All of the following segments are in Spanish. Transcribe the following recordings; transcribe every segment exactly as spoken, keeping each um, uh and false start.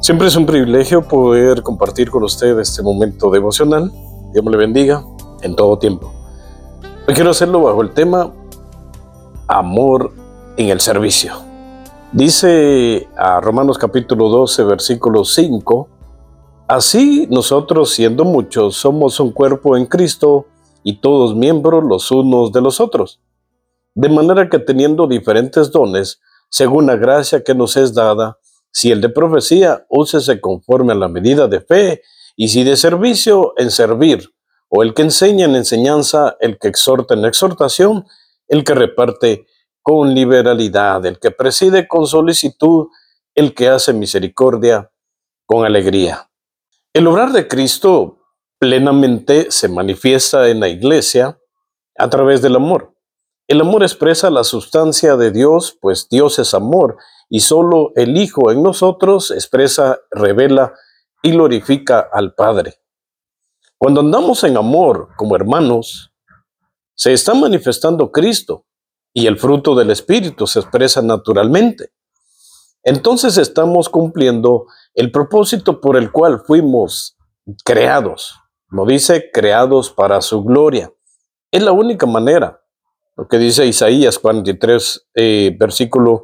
Siempre es un privilegio poder compartir con usted este momento devocional. Dios me le bendiga en todo tiempo. Hoy quiero hacerlo bajo el tema amor en el servicio. Dice a Romanos capítulo doce, versículo cinco, así nosotros, siendo muchos, somos un cuerpo en Cristo y todos miembros los unos de los otros. De manera que teniendo diferentes dones, según la gracia que nos es dada, si el de profecía, úsese conforme a la medida de fe, y si de servicio, en servir, o el que enseña en enseñanza, el que exhorta en exhortación, el que reparte con liberalidad, el que preside con solicitud, el que hace misericordia con alegría. El obrar de Cristo plenamente se manifiesta en la iglesia a través del amor. El amor expresa la sustancia de Dios, pues Dios es amor, y solo el Hijo en nosotros expresa, revela y glorifica al Padre. Cuando andamos en amor como hermanos, se está manifestando Cristo, y el fruto del Espíritu se expresa naturalmente. Entonces estamos cumpliendo el propósito por el cual fuimos creados. Como dice, creados para su gloria. Es la única manera. Lo que dice Isaías cuarenta y tres, eh, versículo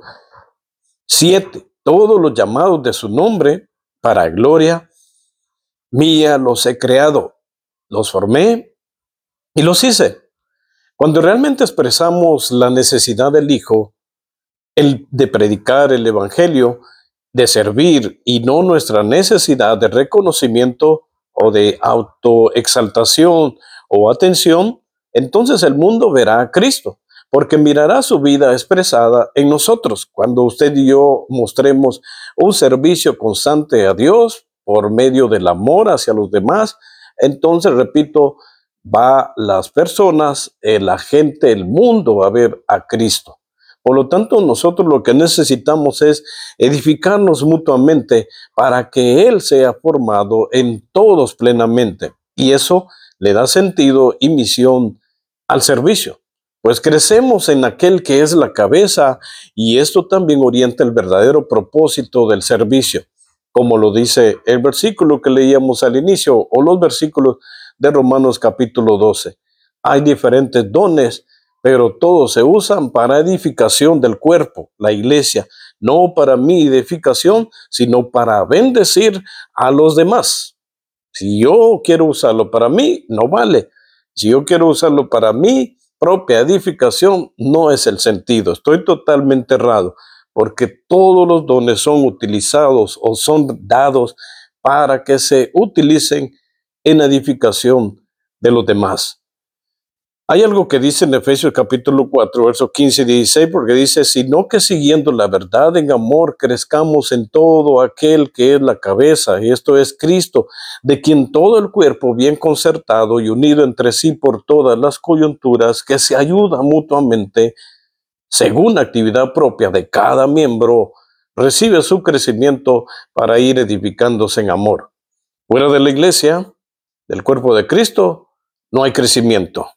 siete. Todos los llamados de su nombre, para gloria mía los he creado, los formé y los hice. Cuando realmente expresamos la necesidad del Hijo, el de predicar el Evangelio, de servir y no nuestra necesidad de reconocimiento o de autoexaltación o atención, entonces el mundo verá a Cristo, porque mirará su vida expresada en nosotros. Cuando usted y yo mostremos un servicio constante a Dios por medio del amor hacia los demás, entonces, repito, va las personas, eh, la gente, el mundo va a ver a Cristo. Por lo tanto, nosotros lo que necesitamos es edificarnos mutuamente para que Él sea formado en todos plenamente. Y eso le da sentido y misión al servicio. Pues crecemos en aquel que es la cabeza, y esto también orienta el verdadero propósito del servicio, como lo dice el versículo que leíamos al inicio o los versículos de Romanos capítulo doce. Hay diferentes dones, pero todos se usan para edificación del cuerpo, la iglesia, no para mi edificación, sino para bendecir a los demás. Si yo quiero usarlo para mí, no vale. Si yo quiero usarlo para mi propia edificación, no es el sentido. Estoy totalmente errado, porque todos los dones son utilizados o son dados para que se utilicen en edificación de los demás. Hay algo que dice en Efesios capítulo cuatro, versos quince y dieciséis, porque dice, sino que siguiendo la verdad en amor, crezcamos en todo aquel que es la cabeza, y esto es Cristo, de quien todo el cuerpo bien concertado y unido entre sí por todas las coyunturas, que se ayuda mutuamente, según la actividad propia de cada miembro, recibe su crecimiento para ir edificándose en amor. Fuera de la iglesia, del cuerpo de Cristo, no hay crecimiento.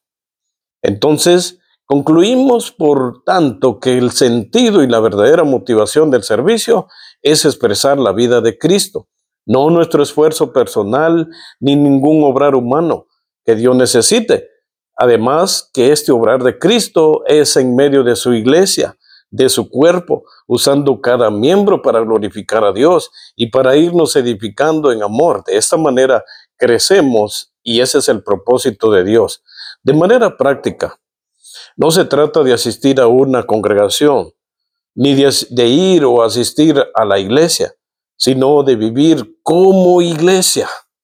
Entonces, concluimos, por tanto, que el sentido y la verdadera motivación del servicio es expresar la vida de Cristo, no nuestro esfuerzo personal ni ningún obrar humano que Dios necesite. Además, que este obrar de Cristo es en medio de su iglesia, de su cuerpo, usando cada miembro para glorificar a Dios y para irnos edificando en amor. De esta manera crecemos, y ese es el propósito de Dios. De manera práctica, no se trata de asistir a una congregación, ni de, de ir o asistir a la iglesia, sino de vivir como iglesia.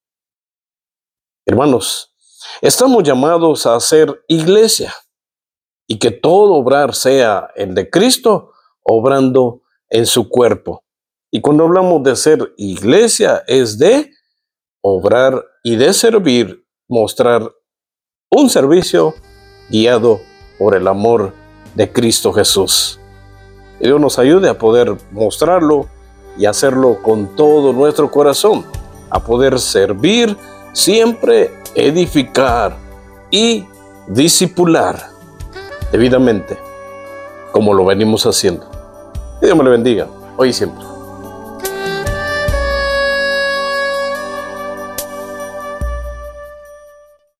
Hermanos, estamos llamados a ser iglesia, y que todo obrar sea el de Cristo, obrando en su cuerpo. Y cuando hablamos de ser iglesia, es de obrar y de servir, mostrar un servicio guiado por el amor de Cristo Jesús. Que Dios nos ayude a poder mostrarlo y hacerlo con todo nuestro corazón, a poder servir, siempre edificar y discipular debidamente, como lo venimos haciendo. Que Dios me lo bendiga, hoy y siempre.